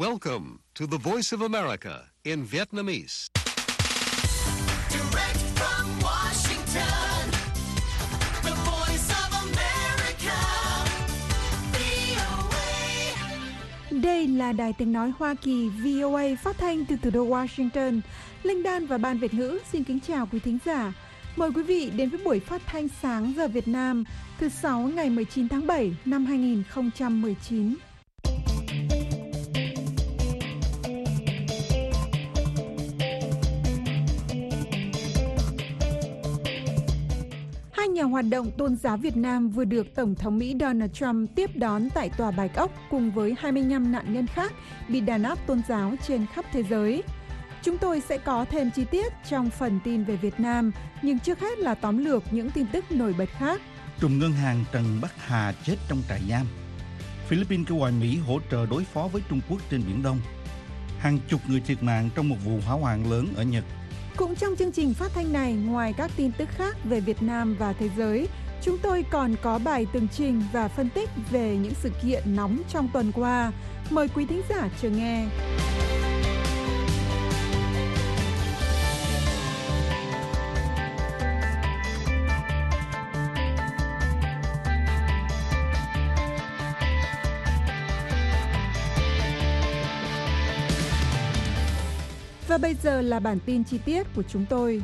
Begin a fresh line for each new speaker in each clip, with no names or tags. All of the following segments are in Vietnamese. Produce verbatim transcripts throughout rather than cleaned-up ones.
Welcome to the Voice of America in Vietnamese.
Direct from Washington, the Voice of America, vê o a.
Đây là Đài Tiếng Nói Hoa Kỳ vê o a phát thanh từ thủ đô Washington. Linh Đan và Ban Việt ngữ xin kính chào quý thính giả. Mời quý vị đến với buổi phát thanh sáng giờ Việt Nam thứ sáu ngày mười chín tháng bảy năm hai nghìn không trăm mười chín. Hai nhà hoạt động tôn giáo Việt Nam vừa được Tổng thống Mỹ Donald Trump tiếp đón tại Tòa Bạch Ốc cùng với hai mươi lăm nạn nhân khác bị đàn áp tôn giáo trên khắp thế giới. Chúng tôi sẽ có thêm chi tiết trong phần tin về Việt Nam, nhưng trước hết là tóm lược những tin tức nổi bật khác.
Trùm ngân hàng Trần Bắc Hà chết trong trại giam. Philippines kêu gọi Mỹ hỗ trợ đối phó với Trung Quốc trên Biển Đông. Hàng chục người thiệt mạng trong một vụ hỏa hoạn lớn ở Nhật.
Cũng trong chương trình phát thanh này, ngoài các tin tức khác về Việt Nam và thế giới, chúng tôi còn có bài tường trình và phân tích về những sự kiện nóng trong tuần qua. Mời quý thính giả chờ nghe. Và bây giờ là bản tin chi tiết của chúng tôi.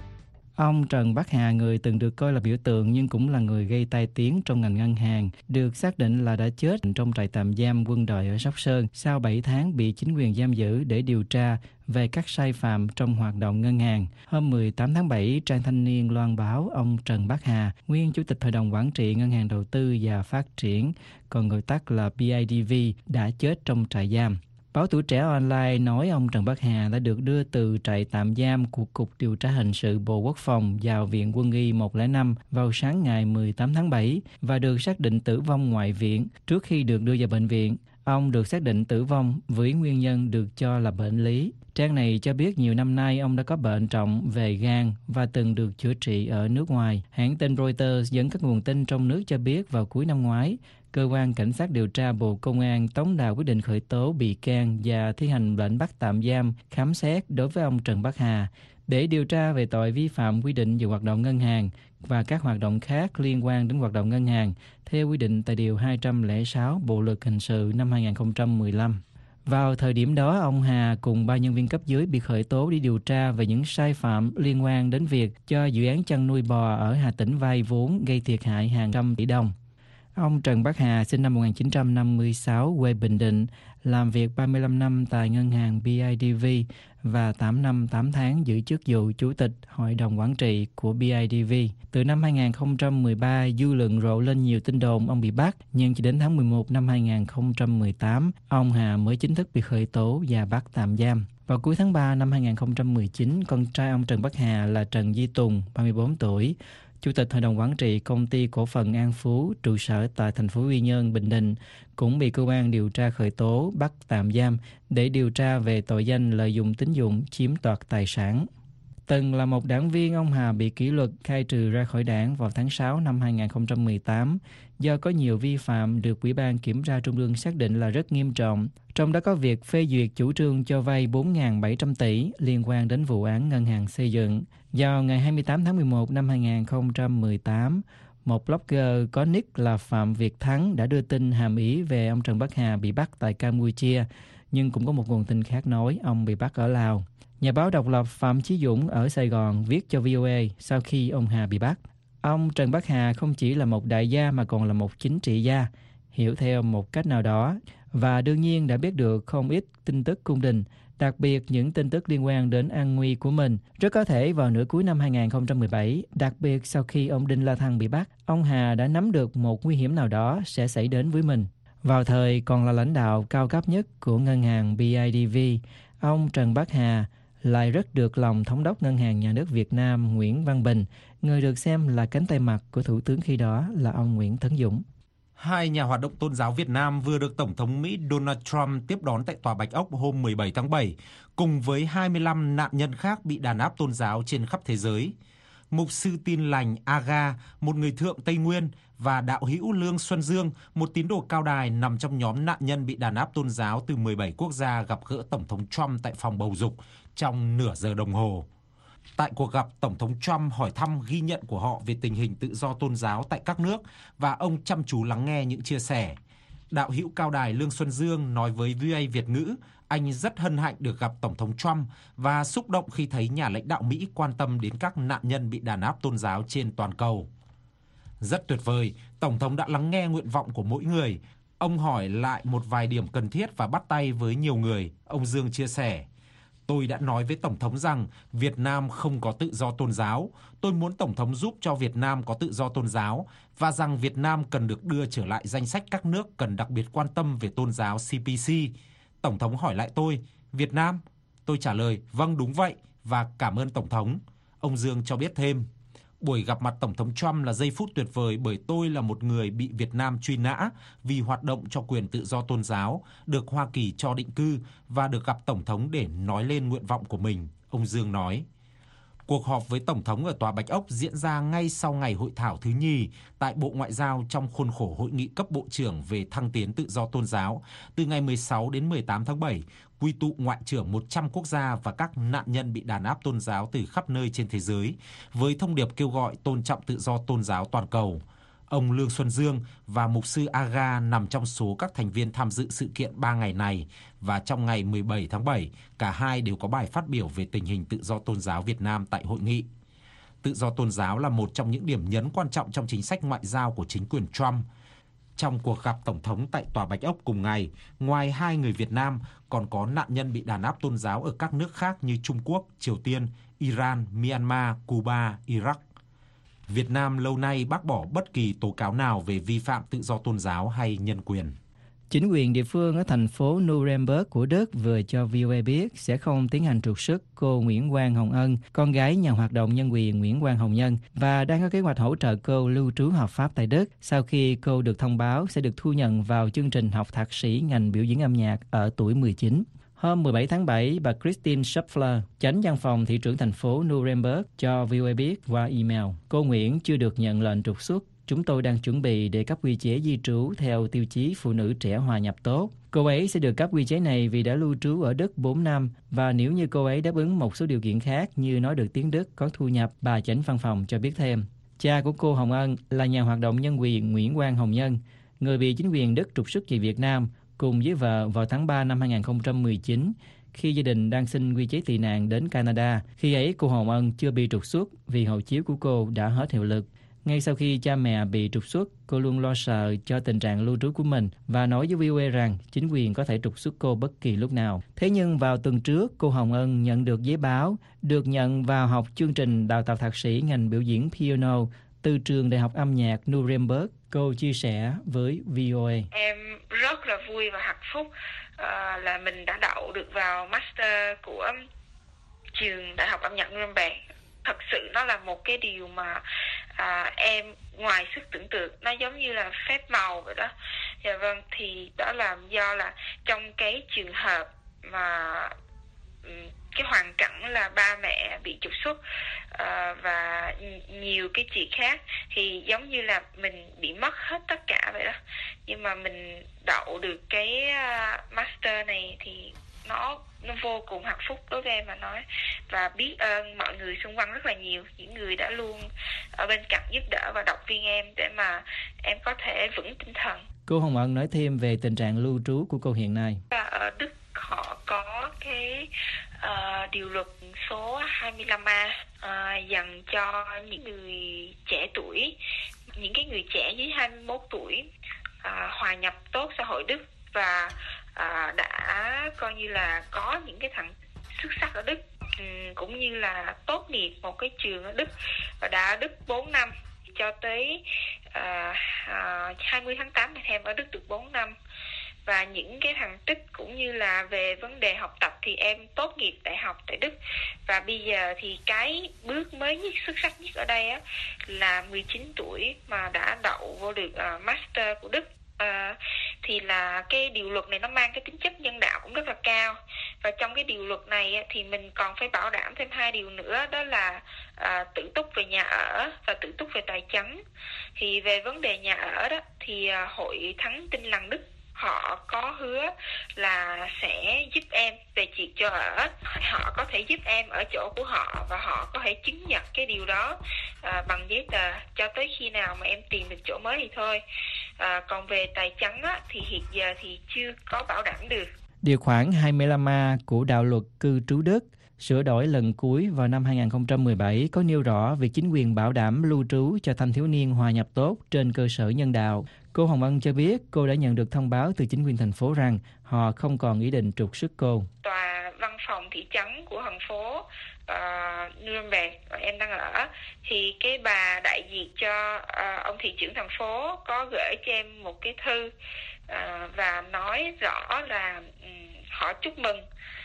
Ông Trần Bắc Hà, người từng được coi là biểu tượng nhưng cũng là người gây tai tiếng trong ngành ngân hàng, được xác định là đã chết trong trại tạm giam Quân Đội ở Sóc Sơn sau bảy tháng bị chính quyền giam giữ để điều tra về các sai phạm trong hoạt động ngân hàng. Hôm mười tám tháng bảy, trang Thanh niên loan báo ông Trần Bắc Hà, nguyên Chủ tịch Hội đồng Quản trị Ngân hàng Đầu tư và Phát triển, còn gọi tắt là bê i đê vê, đã chết trong trại giam. Báo Tuổi Trẻ Online nói ông Trần Bắc Hà đã được đưa từ trại tạm giam của Cục Điều tra Hình sự Bộ Quốc phòng vào Viện Quân y một không năm vào sáng ngày mười tám tháng bảy và được xác định tử vong ngoại viện trước khi được đưa vào bệnh viện. Ông được xác định tử vong với nguyên nhân được cho là bệnh lý. Trang này cho biết nhiều năm nay ông đã có bệnh trọng về gan và từng được chữa trị ở nước ngoài. Hãng tin Reuters dẫn các nguồn tin trong nước cho biết vào cuối năm ngoái, Cơ quan Cảnh sát điều tra Bộ Công an tống đạt quyết định khởi tố bị can và thi hành lệnh bắt tạm giam, khám xét đối với ông Trần Bắc Hà để điều tra về tội vi phạm quy định về hoạt động ngân hàng và các hoạt động khác liên quan đến hoạt động ngân hàng theo quy định tại Điều hai trăm lẻ sáu Bộ Luật Hình sự năm hai nghìn không trăm mười lăm. Vào thời điểm đó, ông Hà cùng ba nhân viên cấp dưới bị khởi tố để điều tra về những sai phạm liên quan đến việc cho dự án chăn nuôi bò ở Hà Tĩnh vay vốn gây thiệt hại hàng trăm tỷ đồng. Ông Trần Bắc Hà sinh năm một nghìn chín trăm năm mươi sáu, quê Bình Định, làm việc ba mươi lăm năm tại ngân hàng bê i đê vê và tám năm tám tháng giữ chức vụ Chủ tịch Hội đồng Quản trị của bê i đê vê. Từ năm hai nghìn không trăm mười ba, dư luận rộ lên nhiều tin đồn ông bị bắt, nhưng chỉ đến tháng mười một năm hai nghìn không trăm mười tám, ông Hà mới chính thức bị khởi tố và bắt tạm giam. Vào cuối tháng ba năm hai nghìn không trăm mười chín, con trai ông Trần Bắc Hà là Trần Duy Tùng, ba mươi bốn tuổi, Chủ tịch Hội đồng Quản trị Công ty Cổ phần An Phú, trụ sở tại thành phố Quy Nhơn, Bình Định, cũng bị cơ quan điều tra khởi tố, bắt tạm giam để điều tra về tội danh lợi dụng tín dụng chiếm đoạt tài sản. Từng là một đảng viên, ông Hà bị kỷ luật khai trừ ra khỏi đảng vào tháng sáu năm hai nghìn không trăm mười tám do có nhiều vi phạm được Ủy ban Kiểm tra Trung ương xác định là rất nghiêm trọng. Trong đó có việc phê duyệt chủ trương cho vay bốn nghìn bảy trăm tỷ liên quan đến vụ án ngân hàng xây dựng. Vào ngày hai mươi tám tháng mười một năm hai nghìn không trăm mười tám, một blogger có nick là Phạm Việt Thắng đã đưa tin hàm ý về ông Trần Bắc Hà bị bắt tại Campuchia, nhưng cũng có một nguồn tin khác nói ông bị bắt ở Lào. Nhà báo độc lập Phạm Chí Dũng ở Sài Gòn viết cho vê o a sau khi ông Hà bị bắt. Ông Trần Bắc Hà không chỉ là một đại gia mà còn là một chính trị gia, hiểu theo một cách nào đó, và đương nhiên đã biết được không ít tin tức cung đình, đặc biệt những tin tức liên quan đến an nguy của mình. Rất có thể vào nửa cuối năm hai nghìn không trăm mười bảy, đặc biệt sau khi ông Đinh La Thăng bị bắt, ông Hà đã nắm được một nguy hiểm nào đó sẽ xảy đến với mình. Vào thời còn là lãnh đạo cao cấp nhất của ngân hàng bê i đê vê, ông Trần Bắc Hà lại rất được lòng thống đốc Ngân hàng Nhà nước Việt Nam Nguyễn Văn Bình, người được xem là cánh tay mặt của Thủ tướng khi đó là ông Nguyễn Tấn Dũng.
Hai nhà hoạt động tôn giáo Việt Nam vừa được Tổng thống Mỹ Donald Trump tiếp đón tại Tòa Bạch Ốc hôm mười bảy tháng bảy, cùng với hai mươi lăm nạn nhân khác bị đàn áp tôn giáo trên khắp thế giới. mục sư Tin Lành Aga, một người thượng Tây Nguyên, và đạo hữu Lương Xuân Dương, một tín đồ cao đài nằm trong nhóm nạn nhân bị đàn áp tôn giáo từ mười bảy quốc gia gặp gỡ Tổng thống Trump tại phòng bầu dục trong nửa giờ đồng hồ. Tại cuộc gặp, Tổng thống Trump hỏi thăm ghi nhận của họ về tình hình tự do tôn giáo tại các nước và ông chăm chú lắng nghe những chia sẻ. Đạo hữu cao đài Lương Xuân Dương nói với vê o a Việt ngữ, anh rất hân hạnh được gặp Tổng thống Trump và xúc động khi thấy nhà lãnh đạo Mỹ quan tâm đến các nạn nhân bị đàn áp tôn giáo trên toàn cầu. Rất tuyệt vời, Tổng thống đã lắng nghe nguyện vọng của mỗi người. Ông hỏi lại một vài điểm cần thiết và bắt tay với nhiều người, ông Dương chia sẻ. Tôi đã nói với Tổng thống rằng Việt Nam không có tự do tôn giáo. Tôi muốn Tổng thống giúp cho Việt Nam có tự do tôn giáo và rằng Việt Nam cần được đưa trở lại danh sách các nước cần đặc biệt quan tâm về tôn giáo xê pê xê. Tổng thống hỏi lại tôi, Việt Nam? Tôi trả lời, vâng đúng vậy và cảm ơn Tổng thống. Ông Dương cho biết thêm, buổi gặp mặt Tổng thống Trump là giây phút tuyệt vời bởi tôi là một người bị Việt Nam truy nã vì hoạt động cho quyền tự do tôn giáo, được Hoa Kỳ cho định cư và được gặp Tổng thống để nói lên nguyện vọng của mình, ông Dương nói. Cuộc họp với Tổng thống ở Tòa Bạch Ốc diễn ra ngay sau ngày hội thảo thứ nhì tại Bộ Ngoại giao trong khuôn khổ hội nghị cấp bộ trưởng về thăng tiến tự do tôn giáo từ ngày mười sáu đến mười tám tháng bảy, quy tụ ngoại trưởng một trăm quốc gia và các nạn nhân bị đàn áp tôn giáo từ khắp nơi trên thế giới, với thông điệp kêu gọi tôn trọng tự do tôn giáo toàn cầu. Ông Lương Xuân Dương và mục sư Aga nằm trong số các thành viên tham dự sự kiện ba ngày này, và trong ngày mười bảy tháng bảy, cả hai đều có bài phát biểu về tình hình tự do tôn giáo Việt Nam tại hội nghị. Tự do tôn giáo là một trong những điểm nhấn quan trọng trong chính sách ngoại giao của chính quyền Trump. Trong cuộc gặp Tổng thống tại Tòa Bạch Ốc cùng ngày, ngoài hai người Việt Nam, còn có nạn nhân bị đàn áp tôn giáo ở các nước khác như Trung Quốc, Triều Tiên, Iran, Myanmar, Cuba, Iraq. Việt Nam lâu nay bác bỏ bất kỳ tố cáo nào về vi phạm tự do tôn giáo hay nhân quyền.
Chính quyền địa phương ở thành phố Nuremberg của Đức vừa cho vê o a biết sẽ không tiến hành trục xuất cô Nguyễn Quang Hồng Ân, con gái nhà hoạt động nhân quyền Nguyễn Quang Hồng Nhân, và đang có kế hoạch hỗ trợ cô lưu trú hợp pháp tại Đức sau khi cô được thông báo sẽ được thu nhận vào chương trình học thạc sĩ ngành biểu diễn âm nhạc ở tuổi mười chín. Hôm mười bảy tháng bảy, bà Christine Schöpfler, chánh văn phòng thị trưởng thành phố Nuremberg, cho vê o a biết qua email. Cô Nguyễn chưa được nhận lệnh trục xuất. Chúng tôi đang chuẩn bị để cấp quy chế di trú theo tiêu chí phụ nữ trẻ hòa nhập tốt. Cô ấy sẽ được cấp quy chế này vì đã lưu trú ở Đức bốn năm, và nếu như cô ấy đáp ứng một số điều kiện khác như nói được tiếng Đức, có thu nhập, bà chánh văn phòng cho biết thêm. Cha của cô Hồng Ân là nhà hoạt động nhân quyền Nguyễn Quang Hồng Nhân, người bị chính quyền Đức trục xuất về Việt Nam cùng với vợ vào tháng ba năm hai không một chín, khi gia đình đang xin quy chế tị nạn đến Canada. Khi ấy cô Hồng Ân chưa bị trục xuất vì hộ chiếu của cô đã hết hiệu lực. Ngay sau khi cha mẹ bị trục xuất, cô luôn lo sợ cho tình trạng lưu trú của mình và nói với vê o a rằng chính quyền có thể trục xuất cô bất kỳ lúc nào. Thế nhưng vào tuần trước, cô Hồng Ân nhận được giấy báo được nhận vào học chương trình đào tạo thạc sĩ ngành biểu diễn piano từ trường Đại học âm nhạc Nuremberg. Cô chia sẻ với vê o a.
Em rất là vui và hạnh phúc uh, là mình đã đậu được vào master của trường Đại học âm nhạc Nuremberg. Thật sự nó là một cái điều mà à, em ngoài sức tưởng tượng, nó giống như là phép màu vậy đó. Dạ vâng, thì đó là do là trong cái trường hợp mà cái hoàn cảnh là ba mẹ bị trục xuất uh, và nhiều cái chuyện khác, thì giống như là mình bị mất hết tất cả vậy đó. Nhưng mà mình đậu được cái uh, master này thì nó nó vô cùng hạnh phúc đối với em mà nói, và biết ơn mọi người xung quanh rất là nhiều, những người đã luôn ở bên cạnh giúp đỡ và động viên em để mà em có thể vững tinh thần.
Cô Hồng Ân nói thêm về tình trạng lưu trú của cô hiện nay.
Ở Đức họ có cái uh, điều luật số hai mươi lăm A uh, dành cho những người trẻ tuổi, những cái người trẻ dưới hai mươi mốt tuổi uh, hòa nhập tốt xã hội Đức và uh, đã coi như là có những cái thằng xuất sắc ở Đức, um, cũng như là tốt nghiệp một cái trường ở Đức và đã ở Đức bốn năm cho tới uh, uh, hai mươi tháng tám thì em ở Đức được bốn năm. Và những cái thành tích cũng như là về vấn đề học tập thì em tốt nghiệp đại học tại Đức. Và bây giờ thì cái bước mới nhất, xuất sắc nhất ở đây á, là mười chín tuổi mà đã đậu vô được uh, master của Đức. Uh, thì là cái điều luật này nó mang cái tính chất nhân đạo cũng rất là cao, Và trong cái điều luật này á, thì mình còn phải bảo đảm thêm hai điều nữa, đó là à, tự túc về nhà ở và tự túc về tài chính. Thì về vấn đề nhà ở đó thì à, Hội Thánh Tin Lành Đức họ có hứa là sẽ giúp em về chuyện cho ở. Họ có thể giúp em ở chỗ của họ và họ có thể chứng nhận cái điều đó à, bằng giấy tờ cho tới khi nào mà em tìm được chỗ mới thì thôi. À, còn về tài chính á, thì hiện giờ thì chưa có bảo đảm được.
Điều khoản hai mươi lăm A của đạo luật cư trú Đức sửa đổi lần cuối vào năm hai không một bảy có nêu rõ việc chính quyền bảo đảm lưu trú cho thanh thiếu niên hòa nhập tốt trên cơ sở nhân đạo. Cô Hồng Ân cho biết cô đã nhận được thông báo từ chính quyền thành phố rằng họ không còn ý định trục xuất cô.
Tòa văn phòng thị trấn của thành phố uh, Nuremberg em đang ở, thì cái bà đại diện cho uh, ông thị trưởng thành phố có gửi cho em một cái thư uh, và nói rõ là um, họ chúc mừng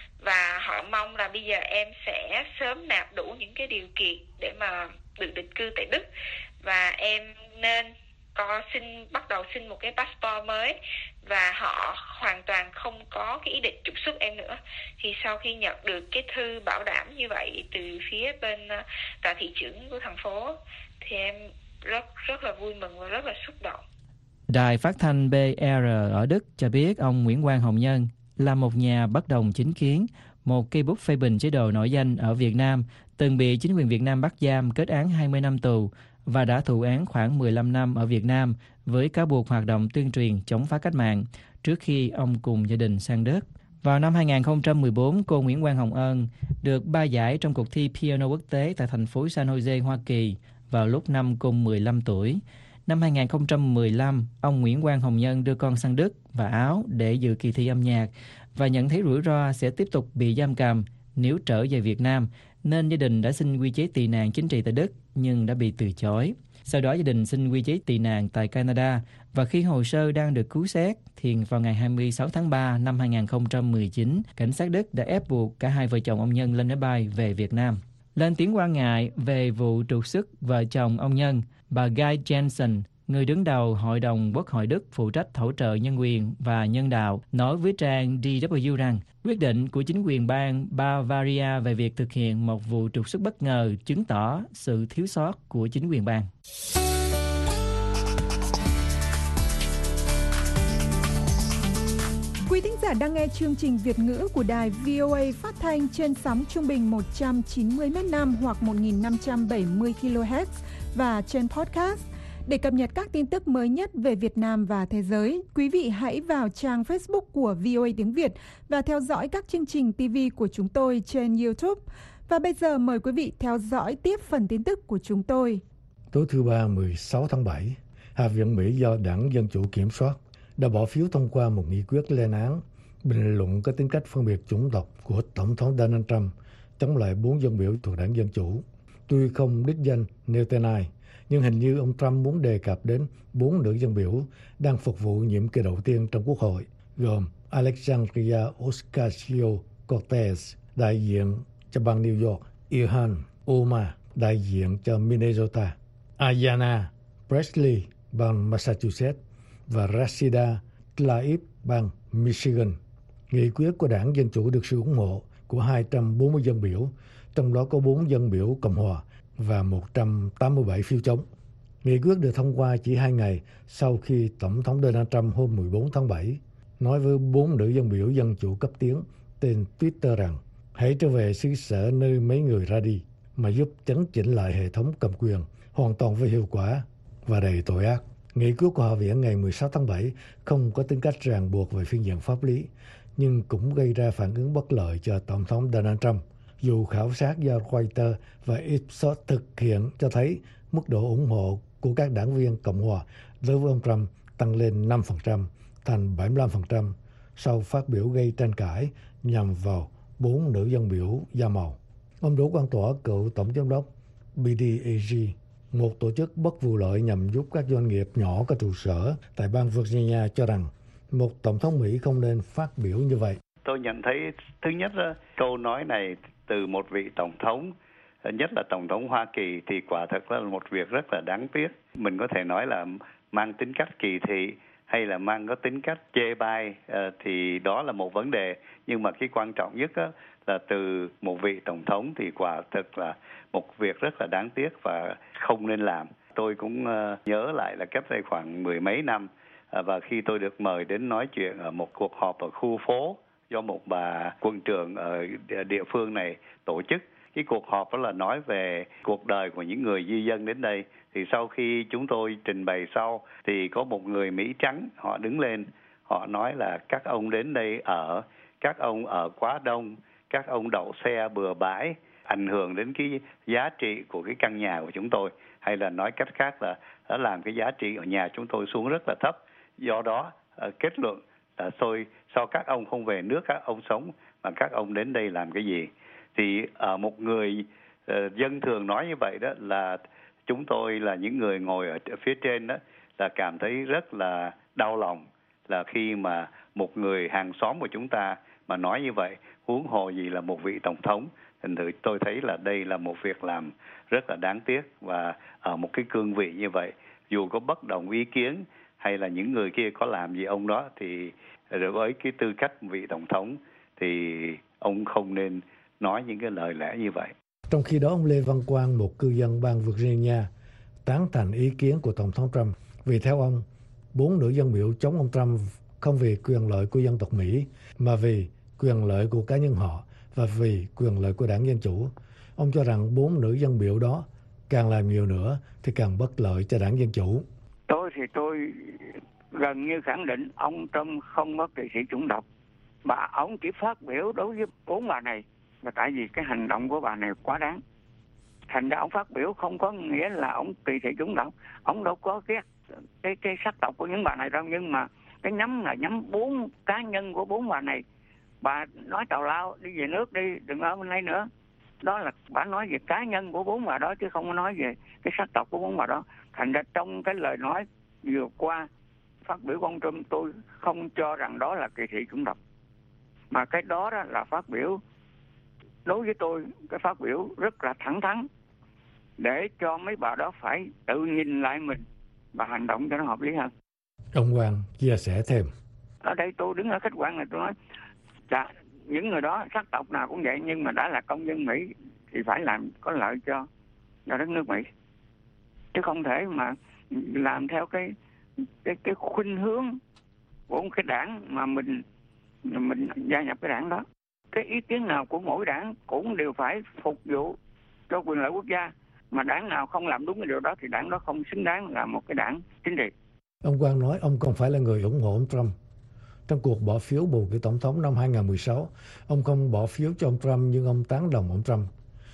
và họ mong là bây giờ em sẽ sớm nạp đủ những cái điều kiện để mà được định cư tại Đức, và em nên có xin bắt đầu xin một cái passport mới, và họ hoàn toàn không có cái ý định trục xuất em nữa. Thì sau khi nhận được cái thư bảo đảm như vậy từ phía bên tòa thị trưởng của thành phố thì em rất rất là vui mừng và rất là xúc động.
Đài phát thanh bê rờ ở Đức cho biết ông Nguyễn Quang Hồng Nhân là một nhà bất đồng chính kiến, một cây bút phê bình chế độ nổi danh ở Việt Nam, từng bị chính quyền Việt Nam bắt giam kết án hai mươi năm tù và đã thụ án khoảng mười lăm năm ở Việt Nam với cáo buộc hoạt động tuyên truyền chống phá cách mạng trước khi ông cùng gia đình sang Đức. Vào năm hai không một bốn, cô Nguyễn Quang Hồng Ân được ba giải trong cuộc thi piano quốc tế tại thành phố San Jose, Hoa Kỳ vào lúc năm cô mười lăm tuổi. Năm hai không một lăm, ông Nguyễn Quang Hồng Nhân đưa con sang Đức và Áo để dự kỳ thi âm nhạc và nhận thấy rủi ro sẽ tiếp tục bị giam cầm nếu trở về Việt Nam, nên gia đình đã xin quy chế tị nạn chính trị tại Đức nhưng đã bị từ chối. Sau đó gia đình xin quy chế tị nạn tại Canada, và khi hồ sơ đang được cứu xét thì vào ngày hai mươi sáu tháng ba năm hai không một chín, cảnh sát Đức đã ép buộc cả hai vợ chồng ông Nhân lên máy bay về Việt Nam. Lên tiếng quan ngại về vụ trục xuất vợ chồng ông Nhân, bà Guy Jensen, người đứng đầu Hội đồng Quốc hội Đức phụ trách hỗ trợ nhân quyền và nhân đạo, nói với trang đê vê rằng quyết định của chính quyền bang Bavaria về việc thực hiện một vụ trục xuất bất ngờ chứng tỏ sự thiếu sót của chính quyền bang.
Quý thính giả đang nghe chương trình Việt ngữ của đài vê o a phát thanh trên sóng trung bình một trăm chín mươi mét năm hoặc một nghìn năm trăm bảy mươi ki lô héc và trên podcast. Để cập nhật các tin tức mới nhất về Việt Nam và thế giới, quý vị hãy vào trang Facebook của vê o a tiếng Việt và theo dõi các chương trình ti vi của chúng tôi trên YouTube. Và bây giờ mời quý vị theo dõi tiếp phần tin tức của chúng tôi.
Tối thứ Ba mười sáu tháng bảy, Hạ viện Mỹ do Đảng Dân Chủ kiểm soát đã bỏ phiếu thông qua một nghị quyết lên án bình luận có tính cách phân biệt chủng tộc của Tổng thống Donald Trump chống lại bốn dân biểu thuộc Đảng Dân Chủ. Tuy không đích danh nêu tên ai, nhưng hình như ông Trump muốn đề cập đến bốn nữ dân biểu đang phục vụ nhiệm kỳ đầu tiên trong Quốc hội, gồm Alexandria Ocasio-Cortez, đại diện cho bang New York, Ilhan Omar, đại diện cho Minnesota, Ayanna Pressley, bang Massachusetts, và Rashida Tlaib, bang Michigan. Nghị quyết của Đảng Dân Chủ được sự ủng hộ của hai trăm bốn mươi dân biểu, trong đó có bốn dân biểu Cộng hòa và một trăm tám mươi bảy phiếu chống. Nghị quyết được thông qua chỉ hai ngày sau khi Tổng thống Donald Trump hôm mười bốn tháng bảy nói với bốn nữ dân biểu Dân Chủ cấp tiến trên Twitter rằng hãy trở về xứ sở nơi mấy người ra đi, mà giúp chấn chỉnh lại hệ thống cầm quyền hoàn toàn với hiệu quả và đầy tội ác. Nghị quyết của Hạ viện ngày mười sáu tháng bảy không có tính cách ràng buộc về phương diện pháp lý, nhưng cũng gây ra phản ứng bất lợi cho Tổng thống Donald Trump. Dù khảo sát do Reuters và Ipsos thực hiện cho thấy mức độ ủng hộ của các đảng viên Cộng hòa đối với ông Trump tăng lên năm phần trăm thành bảy mươi lăm phần trăm sau phát biểu gây tranh cãi nhằm vào bốn nữ dân biểu da màu. Ông Đỗ Quang Tỏa, cựu tổng giám đốc bê đê a giê, một tổ chức bất vụ lợi nhằm giúp các doanh nghiệp nhỏ có trụ sở tại bang Virginia, cho rằng một tổng thống Mỹ không nên phát biểu như vậy.
Tôi nhận thấy thứ nhất câu nói này từ một vị tổng thống, nhất là tổng thống Hoa Kỳ, thì quả thực là một việc rất là đáng tiếc. Mình có thể nói là mang tính cách kỳ thị hay là mang có tính cách chê bai thì đó là một vấn đề. Nhưng mà cái quan trọng nhất á, là từ một vị tổng thống thì quả thực là một việc rất là đáng tiếc và không nên làm. Tôi cũng nhớ lại là cách đây khoảng mười mấy năm, và khi tôi được mời đến nói chuyện ở một cuộc họp ở khu phố do một bà quân trưởng ở địa phương này tổ chức. Cái cuộc họp đó là nói về cuộc đời của những người di dân đến đây. Thì sau khi chúng tôi trình bày sau thì có một người Mỹ trắng, họ đứng lên, họ nói là các ông đến đây ở, các ông ở quá đông, các ông đậu xe bừa bãi, ảnh hưởng đến cái giá trị của cái căn nhà của chúng tôi. Hay là nói cách khác là đã làm cái giá trị ở nhà chúng tôi xuống rất là thấp. Do đó kết luận là tôi sao các ông không về nước các ông sống mà các ông đến đây làm cái gì? Thì ở một người uh, dân thường nói như vậy đó là chúng tôi là những người ngồi ở phía trên đó là cảm thấy rất là đau lòng, là khi mà một người hàng xóm của chúng ta mà nói như vậy, huống hồ gì là một vị tổng thống. Thành thử tôi thấy là đây là một việc làm rất là đáng tiếc, và ở một cái cương vị như vậy, dù có bất đồng ý kiến hay là những người kia có làm gì ông đó, thì với cái tư cách vị tổng thống thì ông không nên nói những cái lời lẽ như vậy.
Trong khi đó, ông Lê Văn Quang, một cư dân bang Virginia, tán thành ý kiến của Tổng thống Trump, vì theo ông, bốn nữ dân biểu chống ông Trump không vì quyền lợi của dân tộc Mỹ, mà vì quyền lợi của cá nhân họ và vì quyền lợi của đảng Dân Chủ. Ông cho rằng bốn nữ dân biểu đó càng làm nhiều nữa thì càng bất lợi cho đảng Dân Chủ.
Tôi thì tôi gần như khẳng định ông Trump không có kỵ sĩ chủng tộc. Bà ông chỉ phát biểu đối với bốn bà này là tại vì cái hành động của bà này quá đáng. Thành ra ông phát biểu không có nghĩa là ông kỵ sĩ chủng tộc. Ông đâu có ghét cái cái sắc tộc của những bà này đâu, nhưng mà cái nhắm là nhắm bốn cá nhân của bốn bà này. Bà nói tào lao đi về nước đi, đừng ở bên đây nữa. Đó là bà nói về cá nhân của bốn bà đó chứ không có nói về cái sắc tộc của bốn bà đó. Thành ra trong cái lời nói vừa qua phát biểu của ông Trump, tôi không cho rằng đó là kỵ sĩ chủng tộc, mà cái đó, đó là phát biểu đối với tôi, cái phát biểu rất là thẳng thắn để cho mấy bà đó phải tự nhìn lại mình và hành động cho nó hợp lý hơn.
Ông Quang chia sẻ thêm.
Ở đây tôi đứng ở khách quan này tôi nói dạ, những người đó sắc tộc nào cũng vậy, nhưng mà đã là công dân Mỹ thì phải làm có lợi cho cho đất nước Mỹ, chứ không thể mà làm theo cái cái cái khuynh hướng của cái đảng mà mình mình gia nhập cái đảng đó. Cái ý kiến nào của mỗi đảng cũng đều phải phục vụ cho quyền lợi quốc gia, mà đảng nào không làm đúng cái điều đó thì đảng đó không xứng đáng là một cái đảng chính trị.
Ông Quang nói ông không phải là người ủng hộ ông Trump. Trong cuộc bỏ phiếu bầu cử tổng thống năm hai không một sáu, ông không bỏ phiếu cho ông Trump nhưng ông tán đồng ông Trump.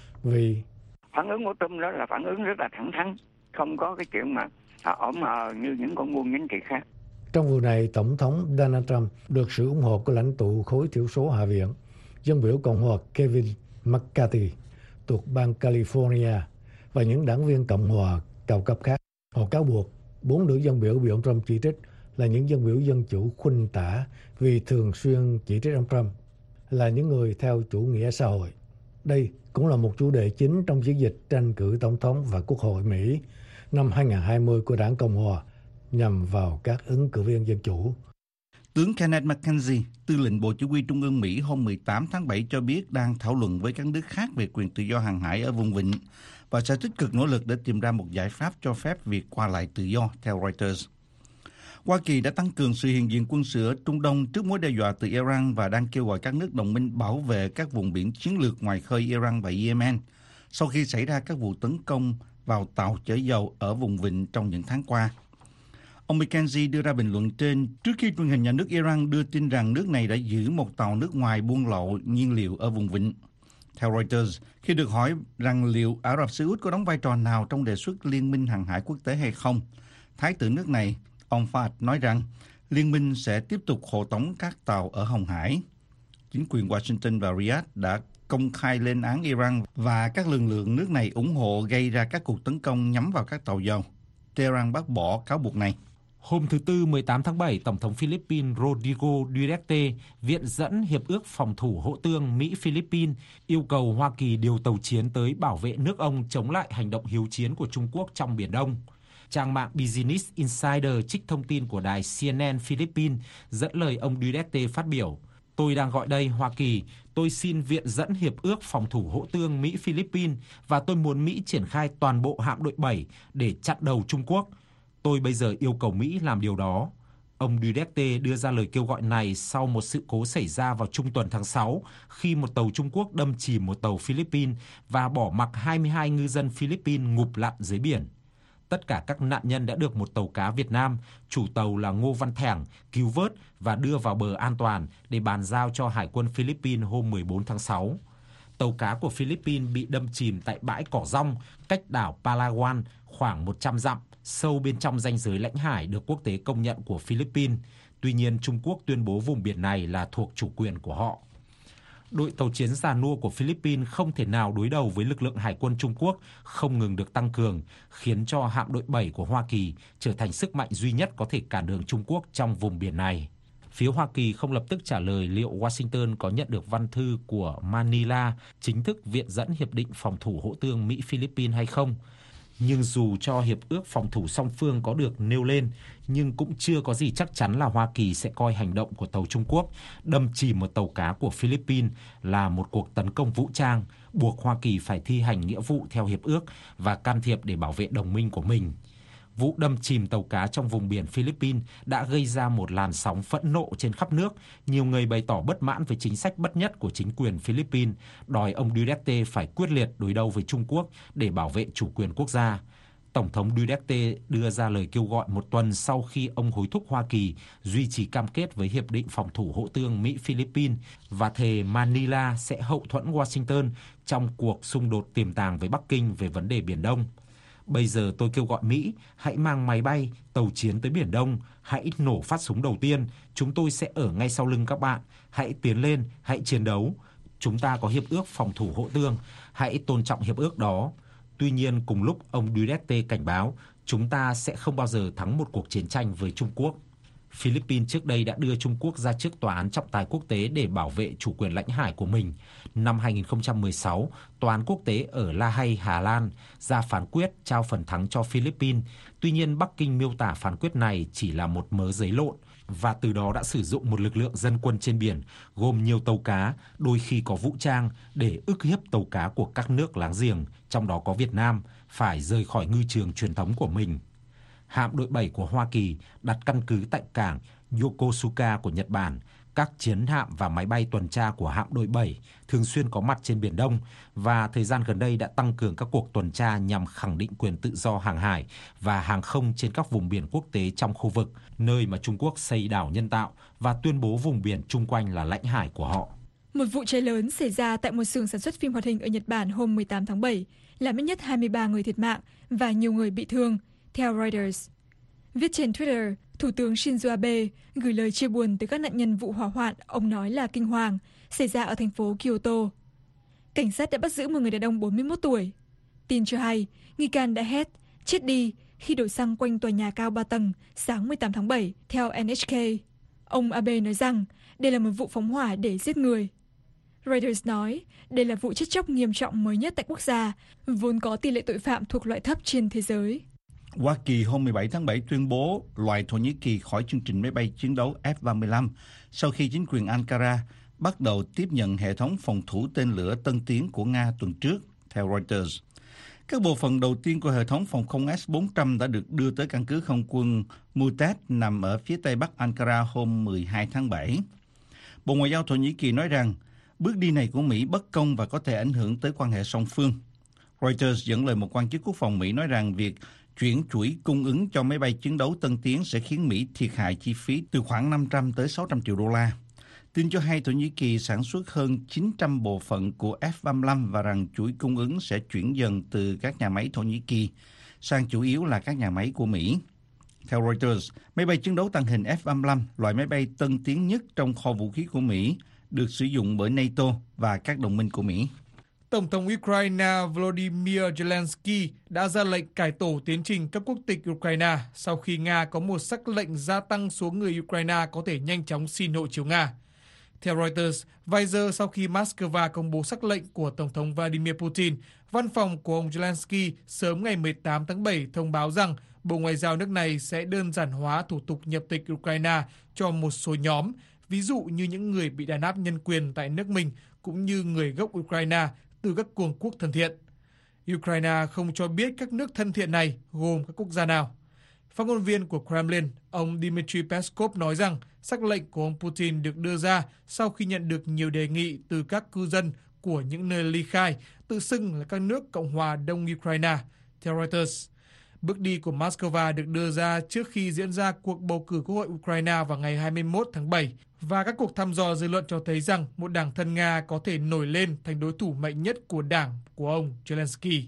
Vì
phản ứng của Trump đó là phản ứng rất là thẳng thắn, không có cái chuyện mà ổn mờ như những con buôn chính trị khác.
Trong vụ này, Tổng thống Donald Trump được sự ủng hộ của lãnh tụ khối thiểu số Hạ viện, dân biểu Cộng hòa Kevin McCarthy thuộc bang California và những đảng viên Cộng hòa cao cấp khác. Họ cáo buộc bốn nữ dân biểu bị ông Trump chỉ trích là những dân biểu dân chủ khuynh tả vì thường xuyên chỉ trích ông Trump là những người theo chủ nghĩa xã hội. Đây cũng là một chủ đề chính trong chiến dịch tranh cử tổng thống và quốc hội Mỹ năm hai không hai không của đảng Cộng hòa nhằm vào các ứng cử viên dân chủ.
Tướng Kenneth McKenzie, tư lệnh Bộ Chỉ huy Trung ương Mỹ hôm mười tám tháng bảy cho biết đang thảo luận với các nước khác về quyền tự do hàng hải ở vùng vịnh và sẽ tích cực nỗ lực để tìm ra một giải pháp cho phép việc qua lại tự do, theo Reuters. Hoa Kỳ đã tăng cường sự hiện diện quân sự ở Trung Đông trước mối đe dọa từ Iran và đang kêu gọi các nước đồng minh bảo vệ các vùng biển chiến lược ngoài khơi Iran và Yemen sau khi xảy ra các vụ tấn công vào tàu chở dầu ở vùng vịnh trong những tháng qua. Ông McKenzie đưa ra bình luận trên trước khi truyền hình nhà nước Iran đưa tin rằng nước này đã giữ một tàu nước ngoài buôn lậu nhiên liệu ở vùng vịnh. Theo Reuters, khi được hỏi rằng liệu Ả Rập Xê Út có đóng vai trò nào trong đề xuất Liên minh hàng hải quốc tế hay không, Thái tử nước này, ông Fahd nói rằng Liên minh sẽ tiếp tục hộ tống các tàu ở Hồng Hải. Chính quyền Washington và Riyadh đã công khai lên án Iran và các lực lượng nước này ủng hộ gây ra các cuộc tấn công nhắm vào các tàu dầu. Tehran bác bỏ cáo buộc này.
Hôm thứ Tư mười tám tháng bảy, Tổng thống Philippines Rodrigo Duterte viện dẫn Hiệp ước Phòng thủ Hỗ tương Mỹ-Philippines yêu cầu Hoa Kỳ điều tàu chiến tới bảo vệ nước ông chống lại hành động hiếu chiến của Trung Quốc trong Biển Đông. Trang mạng Business Insider trích thông tin của đài xê en en Philippines dẫn lời ông Duterte phát biểu: "Tôi đang gọi đây Hoa Kỳ, tôi xin viện dẫn hiệp ước phòng thủ hỗ tương Mỹ-Philippines và tôi muốn Mỹ triển khai toàn bộ hạm đội bảy để chặn đầu Trung Quốc. Tôi bây giờ yêu cầu Mỹ làm điều đó." Ông Duterte đưa ra lời kêu gọi này sau một sự cố xảy ra vào trung tuần tháng sáu khi một tàu Trung Quốc đâm chìm một tàu Philippines và bỏ mặc hai mươi hai ngư dân Philippines ngụp lặn dưới biển. Tất cả các nạn nhân đã được một tàu cá Việt Nam, chủ tàu là Ngô Văn Thẻng, cứu vớt và đưa vào bờ an toàn để bàn giao cho Hải quân Philippines hôm mười bốn tháng sáu. Tàu cá của Philippines bị đâm chìm tại bãi cỏ rong cách đảo Palawan khoảng một trăm dặm, sâu bên trong ranh giới lãnh hải được quốc tế công nhận của Philippines. Tuy nhiên, Trung Quốc tuyên bố vùng biển này là thuộc chủ quyền của họ. Đội tàu chiến già nua của Philippines không thể nào đối đầu với lực lượng hải quân Trung Quốc không ngừng được tăng cường, khiến cho hạm đội bảy của Hoa Kỳ trở thành sức mạnh duy nhất có thể cản đường Trung Quốc trong vùng biển này. Phía Hoa Kỳ không lập tức trả lời liệu Washington có nhận được văn thư của Manila chính thức viện dẫn Hiệp định Phòng thủ Hỗ tương Mỹ-Philippines hay không. Nhưng dù cho hiệp ước phòng thủ song phương có được nêu lên, nhưng cũng chưa có gì chắc chắn là Hoa Kỳ sẽ coi hành động của tàu Trung Quốc đâm chìm một tàu cá của Philippines là một cuộc tấn công vũ trang, buộc Hoa Kỳ phải thi hành nghĩa vụ theo hiệp ước và can thiệp để bảo vệ đồng minh của mình. Vụ đâm chìm tàu cá trong vùng biển Philippines đã gây ra một làn sóng phẫn nộ trên khắp nước. Nhiều người bày tỏ bất mãn với chính sách bất nhất của chính quyền Philippines, đòi ông Duterte phải quyết liệt đối đầu với Trung Quốc để bảo vệ chủ quyền quốc gia. Tổng thống Duterte đưa ra lời kêu gọi một tuần sau khi ông hối thúc Hoa Kỳ duy trì cam kết với Hiệp định Phòng thủ Hỗ tương Mỹ-Philippines và thề Manila sẽ hậu thuẫn Washington trong cuộc xung đột tiềm tàng với Bắc Kinh về vấn đề Biển Đông. Bây giờ tôi kêu gọi Mỹ, hãy mang máy bay, tàu chiến tới Biển Đông, hãy nổ phát súng đầu tiên, chúng tôi sẽ ở ngay sau lưng các bạn, hãy tiến lên, hãy chiến đấu. Chúng ta có hiệp ước phòng thủ hỗ tương, hãy tôn trọng hiệp ước đó. Tuy nhiên, cùng lúc ông Duterte cảnh báo, chúng ta sẽ không bao giờ thắng một cuộc chiến tranh với Trung Quốc. Philippines trước đây đã đưa Trung Quốc ra trước tòa án trọng tài quốc tế để bảo vệ chủ quyền lãnh hải của mình. Năm hai nghìn không trăm mười sáu, tòa án quốc tế ở La Hay, Hà Lan ra phán quyết trao phần thắng cho Philippines. Tuy nhiên, Bắc Kinh miêu tả phán quyết này chỉ là một mớ giấy lộn và từ đó đã sử dụng một lực lượng dân quân trên biển gồm nhiều tàu cá, đôi khi có vũ trang để ức hiếp tàu cá của các nước láng giềng, trong đó có Việt Nam, phải rời khỏi ngư trường truyền thống của mình. Hạm đội bảy của Hoa Kỳ đặt căn cứ tại cảng Yokosuka của Nhật Bản. Các chiến hạm và máy bay tuần tra của hạm đội bảy thường xuyên có mặt trên Biển Đông và thời gian gần đây đã tăng cường các cuộc tuần tra nhằm khẳng định quyền tự do hàng hải và hàng không trên các vùng biển quốc tế trong khu vực, nơi mà Trung Quốc xây đảo nhân tạo và tuyên bố vùng biển chung quanh là lãnh hải của họ.
Một vụ cháy lớn xảy ra tại một xưởng sản xuất phim hoạt hình ở Nhật Bản hôm mười tám tháng bảy, làm ít nhất hai mươi ba người thiệt mạng và nhiều người bị thương, theo Reuters. Viết trên Twitter, Thủ tướng Shinzo Abe gửi lời chia buồn tới các nạn nhân vụ hỏa hoạn ông nói là kinh hoàng xảy ra ở thành phố Kyoto. Cảnh sát đã bắt giữ một người đàn ông bốn mươi mốt tuổi. Tin cho hay, nghi can đã hét, chết đi khi đổ xăng quanh tòa nhà cao ba tầng sáng mười tám tháng bảy, theo en hát ca. Ông Abe nói rằng đây là một vụ phóng hỏa để giết người. Reuters nói đây là vụ chết chóc nghiêm trọng mới nhất tại quốc gia, vốn có tỷ lệ tội phạm thuộc loại thấp trên thế giới.
Hoa Kỳ hôm mười bảy tháng bảy tuyên bố loại Thổ Nhĩ Kỳ khỏi chương trình máy bay chiến đấu F ba mươi lăm sau khi chính quyền Ankara bắt đầu tiếp nhận hệ thống phòng thủ tên lửa tân tiến của Nga tuần trước, theo Reuters. Các bộ phận đầu tiên của hệ thống phòng không S bốn trăm đã được đưa tới căn cứ không quân Mutet nằm ở phía tây bắc Ankara hôm mười hai tháng bảy. Bộ Ngoại giao Thổ Nhĩ Kỳ nói rằng bước đi này của Mỹ bất công và có thể ảnh hưởng tới quan hệ song phương. Reuters dẫn lời một quan chức quốc phòng Mỹ nói rằng việc chuyển chuỗi cung ứng cho máy bay chiến đấu tân tiến sẽ khiến Mỹ thiệt hại chi phí từ khoảng năm trăm tới sáu trăm triệu đô la. Tin cho hay Thổ Nhĩ Kỳ sản xuất hơn chín trăm bộ phận của F ba mươi lăm và rằng chuỗi cung ứng sẽ chuyển dần từ các nhà máy Thổ Nhĩ Kỳ sang chủ yếu là các nhà máy của Mỹ. Theo Reuters, máy bay chiến đấu tàng hình F ba mươi lăm, loại máy bay tân tiến nhất trong kho vũ khí của Mỹ, được sử dụng bởi NATO và các đồng minh của Mỹ.
Tổng thống Ukraine Volodymyr Zelensky đã ra lệnh cải tổ tiến trình cấp quốc tịch Ukraine sau khi Nga có một sắc lệnh gia tăng số người Ukraine có thể nhanh chóng xin hộ chiếu Nga. Theo Reuters, vài giờ sau khi Moscow công bố sắc lệnh của Tổng thống Vladimir Putin, văn phòng của ông Zelensky sớm ngày mười tám tháng bảy thông báo rằng Bộ Ngoại giao nước này sẽ đơn giản hóa thủ tục nhập tịch Ukraine cho một số nhóm, ví dụ như những người bị đàn áp nhân quyền tại nước mình, cũng như người gốc Ukraine từ các cường quốc thân thiện. Ukraine không cho biết các nước thân thiện này gồm các quốc gia nào. Phát ngôn viên của Kremlin, ông Dmitry Peskov nói rằng sắc lệnh của ông Putin được đưa ra sau khi nhận được nhiều đề nghị từ các cư dân của những nơi ly khai, tự xưng là các nước Cộng hòa Đông Ukraine, theo Reuters. Bước đi của Moscow được đưa ra trước khi diễn ra cuộc bầu cử Quốc hội Ukraine vào ngày hai mươi mốt tháng bảy, và các cuộc thăm dò dư luận cho thấy rằng một đảng thân Nga có thể nổi lên thành đối thủ mạnh nhất của đảng của ông Zelensky.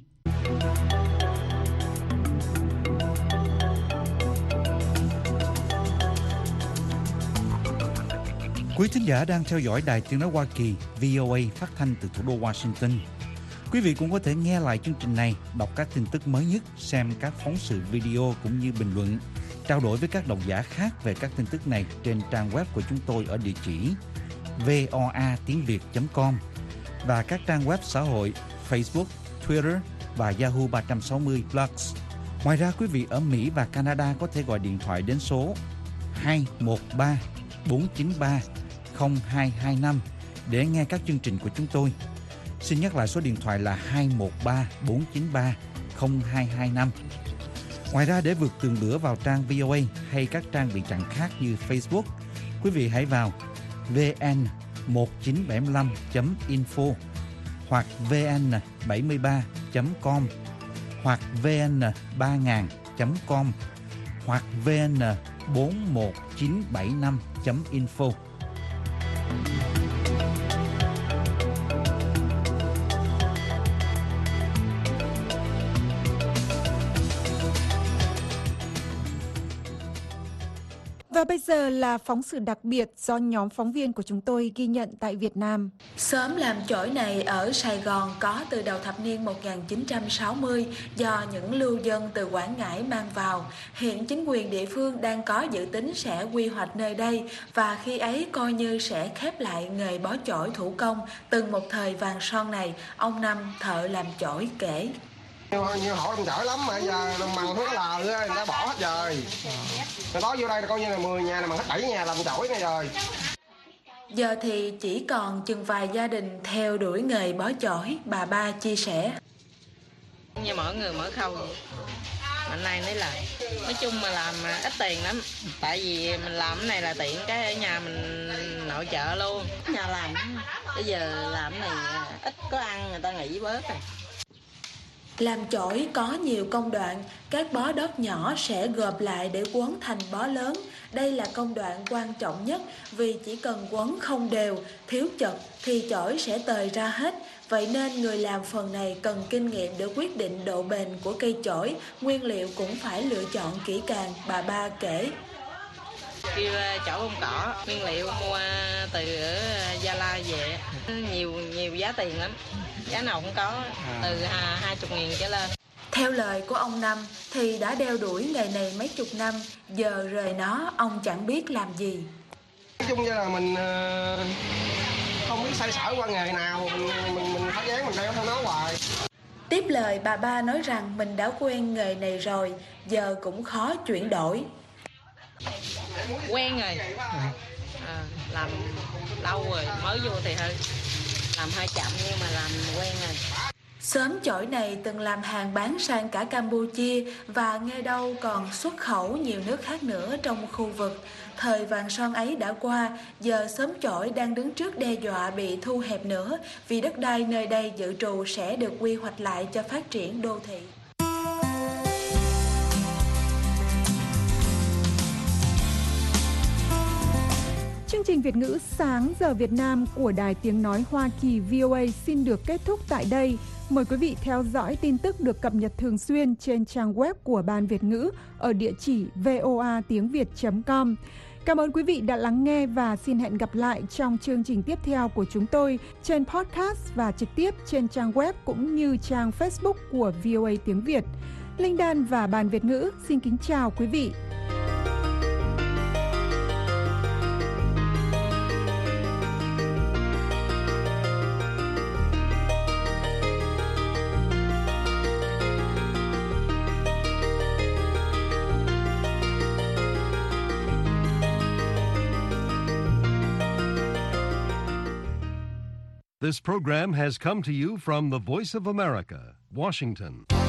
Quý thính giả đang theo dõi Đài Tiếng nói Hoa Kỳ V O A phát thanh từ thủ đô Washington. Quý vị cũng có thể nghe lại chương trình này, đọc các tin tức mới nhất, xem các phóng sự video cũng như bình luận, trao đổi với các độc giả khác về các tin tức này trên trang web của chúng tôi ở địa chỉ voa tiếng việt chấm com và các trang web xã hội Facebook, Twitter và Yahoo ba sáu không Plus. Ngoài ra, quý vị ở Mỹ và Canada có thể gọi điện thoại đến số hai một ba bốn chín ba không hai hai năm để nghe các chương trình của chúng tôi. Xin nhắc lại số điện thoại là hai một ba bốn chín ba không hai hai năm. Ngoài ra, để vượt tường lửa vào trang vê o a hay các trang bị chặn khác như Facebook, quý vị hãy vào vn một chín bảy lăm chấm info hoặc vn bảy ba chấm com hoặc vn ba nghìn chấm com hoặc vn bốn một chín bảy năm chấm info.
Và bây giờ là phóng sự đặc biệt do nhóm phóng viên của chúng tôi ghi nhận tại Việt Nam.
Xóm làm chổi này ở Sài Gòn có từ đầu thập niên một nghìn chín trăm sáu mươi do những lưu dân từ Quảng Ngãi mang vào. Hiện chính quyền địa phương đang có dự tính sẽ quy hoạch nơi đây và khi ấy coi như sẽ khép lại nghề bó chổi thủ công từng một thời vàng son này, ông Năm thợ làm chổi kể.
Nhiều hộ làm chổi lắm mà giờ đồng bằng thuốc lờ người ta bỏ hết rồi. Rồi đó vô đây là coi như là mười nhà là bằng hết bảy nhà làm chổi này rồi.
Giờ thì chỉ còn chừng vài gia đình theo đuổi nghề bó chổi, bà Ba chia sẻ.
Như mỗi người mỗi khâu, mạnh nay mới làm. Nói chung mà làm ít tiền lắm. Tại vì mình làm cái này là tiện cái ở nhà mình nội trợ luôn. Nhà làm, bây giờ làm này ít có ăn người ta nghỉ bớt rồi.
Làm chổi có nhiều công đoạn, các bó đất nhỏ sẽ gộp lại để quấn thành bó lớn. Đây là công đoạn quan trọng nhất vì chỉ cần quấn không đều, thiếu chật thì chổi sẽ tời ra hết. Vậy nên người làm phần này cần kinh nghiệm để quyết định độ bền của cây chổi, nguyên liệu cũng phải lựa chọn kỹ càng, bà Ba kể.
Kêu chổi bông cỏ, nguyên liệu mua từ ở Gia Lai về, nhiều nhiều giá tiền lắm. Giá nào cũng có, từ hai mươi nghìn trở lên.
Theo lời của ông Năm thì đã đeo đuổi nghề này mấy chục năm, giờ rời nó ông chẳng biết làm gì.
Nói chung như là mình không biết xoay sở qua nghề nào, mình mình mình phải dán mình đeo theo nó hoài.
Tiếp lời bà Ba nói rằng mình đã quen nghề này rồi, giờ cũng khó chuyển đổi.
Quen rồi, à, làm lâu rồi, mới vô thì hơi làm hơi chậm nhưng mà làm quen rồi.
Xóm chổi này từng làm hàng bán sang cả Campuchia và nghe đâu còn xuất khẩu nhiều nước khác nữa trong khu vực. Thời vàng son ấy đã qua, giờ xóm chổi đang đứng trước đe dọa bị thu hẹp nữa vì đất đai nơi đây dự trù sẽ được quy hoạch lại cho phát triển đô thị.
Chương trình Việt ngữ sáng giờ Việt Nam của Đài Tiếng Nói Hoa Kỳ V O A xin được kết thúc tại đây. Mời quý vị theo dõi tin tức được cập nhật thường xuyên trên trang web của Ban Việt ngữ ở địa chỉ voa tiếng việt chấm com. Cảm ơn quý vị đã lắng nghe và xin hẹn gặp lại trong chương trình tiếp theo của chúng tôi trên podcast và trực tiếp trên trang web cũng như trang Facebook của V O A tiếng Việt. Linh Đan và Ban Việt ngữ xin kính chào quý vị.
This program has come to you from the Voice of America, Washington.